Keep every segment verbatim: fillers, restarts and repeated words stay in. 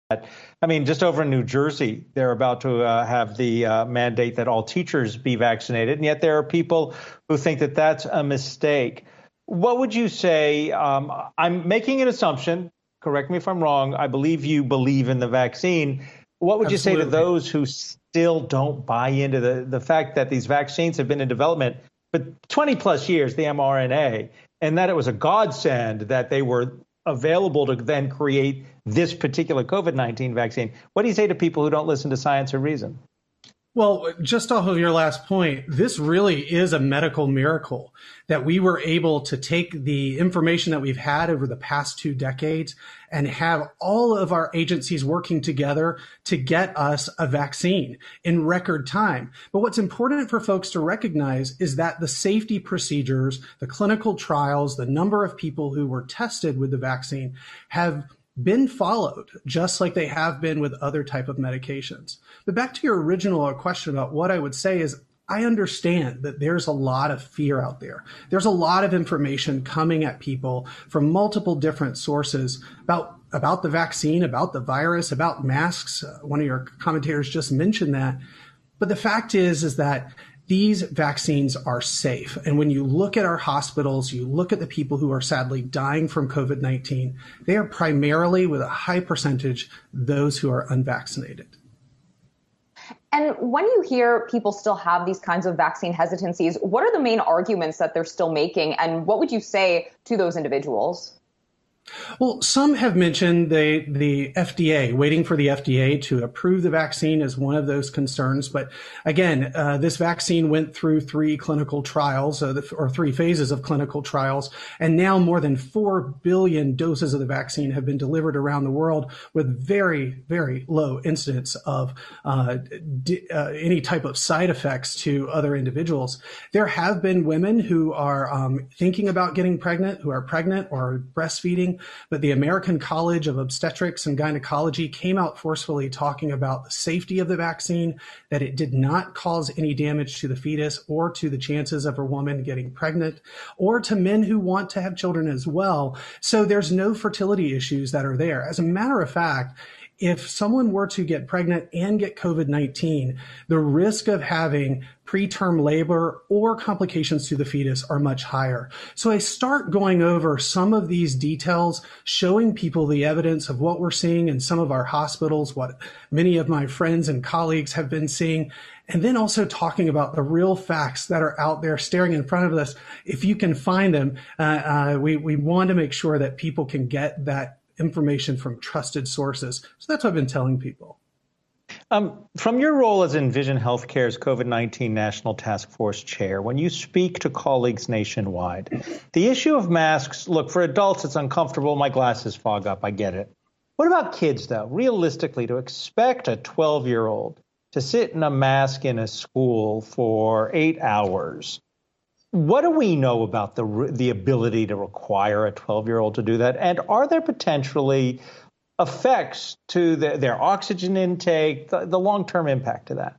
I mean, just over in New Jersey, they're about to uh, have the uh, mandate that all teachers be vaccinated. And yet there are people who think that that's a mistake. What would you say? Um, I'm making an assumption. Correct me if I'm wrong. I believe you believe in the vaccine. What would Absolutely. You say to those who still don't buy into the, the fact that these vaccines have been in development for twenty plus years, the mRNA, and that it was a godsend that they were available to then create this particular COVID nineteen vaccine? What do you say to people who don't listen to science or reason? Well, just off of your last point, this really is a medical miracle that we were able to take the information that we've had over the past two decades and have all of our agencies working together to get us a vaccine in record time. But what's important for folks to recognize is that the safety procedures, the clinical trials, the number of people who were tested with the vaccine have been followed, just like they have been with other type of medications. But back to your original question about what I would say is, I understand that there's a lot of fear out there. There's a lot of information coming at people from multiple different sources about about the vaccine, about the virus, about masks. Uh, one of your commentators just mentioned that. But the fact is, is that these vaccines are safe. And when you look at our hospitals, you look at the people who are sadly dying from COVID nineteen, they are primarily, with a high percentage, those who are unvaccinated. And when you hear people still have these kinds of vaccine hesitancies, what are the main arguments that they're still making? And what would you say to those individuals? Well, some have mentioned the, the F D A, waiting for the F D A to approve the vaccine as one of those concerns. But again, uh, this vaccine went through three clinical trials, uh, the, or three phases of clinical trials, and now more than four billion doses of the vaccine have been delivered around the world with very, very low incidence of uh, d- uh, any type of side effects to other individuals. There have been women who are um, thinking about getting pregnant, who are pregnant or breastfeeding, but the American College of Obstetrics and Gynecology came out forcefully talking about the safety of the vaccine, that it did not cause any damage to the fetus or to the chances of a woman getting pregnant, or to men who want to have children as well. So there's no fertility issues that are there. As a matter of fact, if someone were to get pregnant and get COVID nineteen, the risk of having preterm labor or complications to the fetus are much higher. So I start going over some of these details, showing people the evidence of what we're seeing in some of our hospitals, what many of my friends and colleagues have been seeing, and then also talking about the real facts that are out there staring in front of us. If you can find them, uh, uh, we, we want to make sure that people can get that information from trusted sources. So that's what I've been telling people. Um, from your role as Envision Healthcare's COVID nineteen National Task Force Chair, when you speak to colleagues nationwide, the issue of masks, look, for adults, it's uncomfortable. My glasses fog up. I get it. What about kids, though? Realistically, to expect a twelve-year-old to sit in a mask in a school for eight hours, what do we know about the the ability to require a twelve-year-old to do that? And are there potentially effects to the, their oxygen intake, the, the long-term impact of that?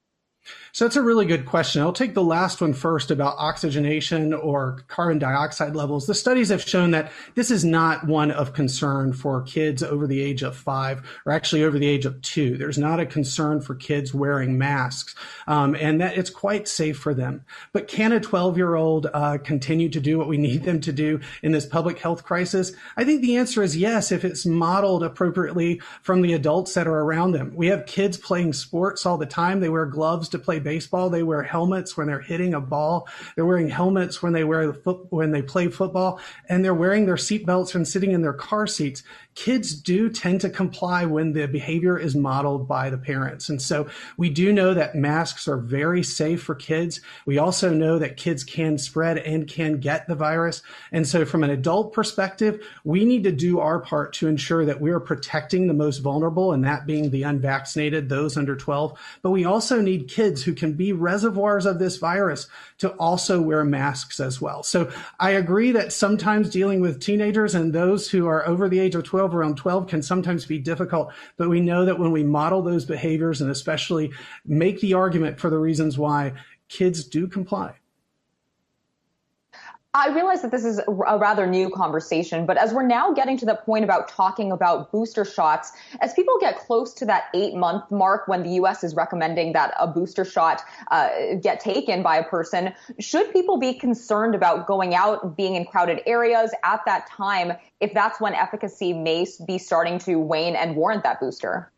So that's a really good question. I'll take the last one first about oxygenation or carbon dioxide levels. The studies have shown that this is not one of concern for kids over the age of five, or actually over the age of two. There's not a concern for kids wearing masks, um, and that it's quite safe for them. But can a twelve-year-old uh, continue to do what we need them to do in this public health crisis? I think the answer is yes, if it's modeled appropriately from the adults that are around them. We have kids playing sports all the time. They wear gloves to play baseball. They wear helmets when they're hitting a ball. They're wearing helmets when they wear the foot, when they play football, and they're wearing their seatbelts when sitting in their car seats. Kids do tend to comply when the behavior is modeled by the parents. And so we do know that masks are very safe for kids. We also know that kids can spread and can get the virus. And so from an adult perspective, we need to do our part to ensure that we are protecting the most vulnerable, and that being the unvaccinated, those under twelve. But we also need kids who can be reservoirs of this virus to also wear masks as well. So I agree that sometimes dealing with teenagers and those who are over the age of twelve, around twelve, can sometimes be difficult. But we know that when we model those behaviors and especially make the argument for the reasons why, kids do comply. I realize that this is a rather new conversation, but as we're now getting to the point about talking about booster shots, as people get close to that eight-month mark when the U S is recommending that a booster shot uh, get taken by a person, should people be concerned about going out, being in crowded areas at that time, if that's when efficacy may be starting to wane and warrant that booster?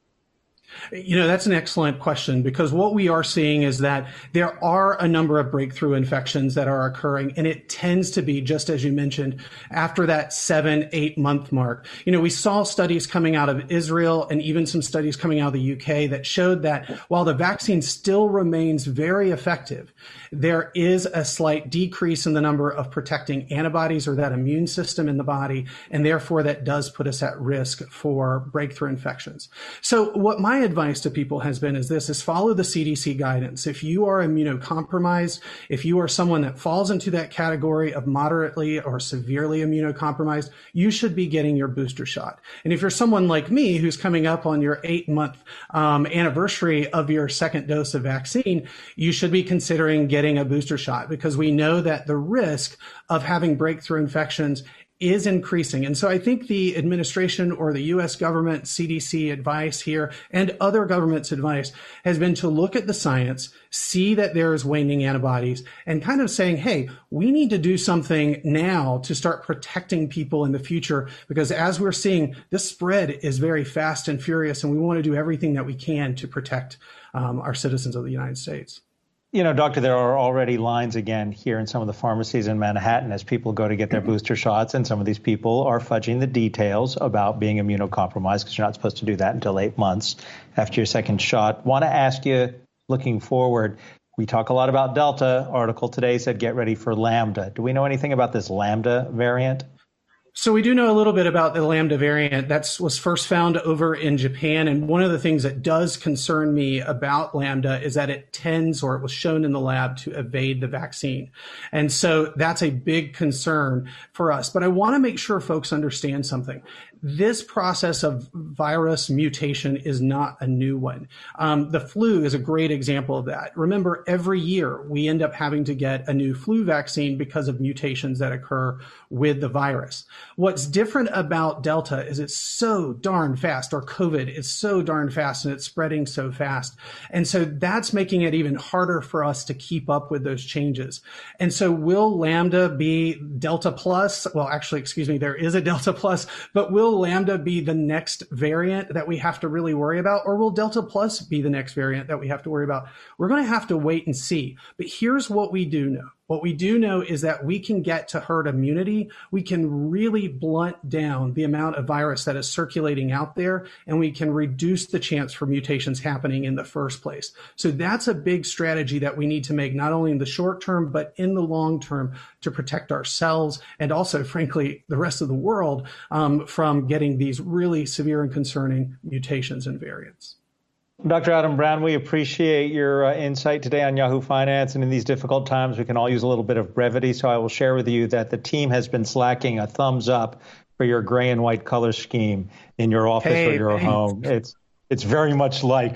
You know, that's an excellent question, because what we are seeing is that there are a number of breakthrough infections that are occurring, and it tends to be, just as you mentioned, after that seven, eight month mark. You know, we saw studies coming out of Israel and even some studies coming out of the U K that showed that while the vaccine still remains very effective, there is a slight decrease in the number of protecting antibodies or that immune system in the body, and therefore that does put us at risk for breakthrough infections. So what my advice to people has been is this, is follow the C D C guidance. If you are immunocompromised, if you are someone that falls into that category of moderately or severely immunocompromised, you should be getting your booster shot. And if you're someone like me who's coming up on your eight month um, anniversary of your second dose of vaccine, you should be considering getting a booster shot, because we know that the risk of having breakthrough infections is increasing. And so I think the administration or the U S government, C D C advice here, and other governments' advice has been to look at the science, see that there is waning antibodies, and kind of saying, hey, we need to do something now to start protecting people in the future, because as we're seeing, this spread is very fast and furious, and we want to do everything that we can to protect um, our citizens of the United States. You know, Doctor, there are already lines again here in some of the pharmacies in Manhattan as people go to get their booster shots. And some of these people are fudging the details about being immunocompromised, because you're not supposed to do that until eight months after your second shot. Want to ask you, looking forward, we talk a lot about Delta. Article today said get ready for Lambda. Do we know anything about this Lambda variant? So we do know a little bit about the Lambda variant. That was first found over in Japan. And one of the things that does concern me about Lambda is that it tends, or it was shown in the lab, to evade the vaccine. And so that's a big concern for us. But I want to make sure folks understand something. This process of virus mutation is not a new one. Um, the flu is a great example of that. Remember, every year we end up having to get a new flu vaccine because of mutations that occur with the virus. What's different about Delta is it's so darn fast, or COVID is so darn fast, and it's spreading so fast. And so that's making it even harder for us to keep up with those changes. And so will Lambda be Delta plus? Well, actually, excuse me, there is a Delta plus, but will Lambda be the next variant that we have to really worry about, or will Delta plus be the next variant that we have to worry about? We're going to have to wait and see. But here's what we do know. What we do know is that we can get to herd immunity. We can really blunt down the amount of virus that is circulating out there, and we can reduce the chance for mutations happening in the first place. So that's a big strategy that we need to make, not only in the short term, but in the long term, to protect ourselves and also, frankly, the rest of the world um, from getting these really severe and concerning mutations and variants. Doctor Adam Brown, we appreciate your uh, insight today on Yahoo Finance. And in these difficult times, we can all use a little bit of brevity. So I will share with you that the team has been slacking a thumbs up for your gray and white color scheme in your office hey, or your thanks. home. It's it's very much like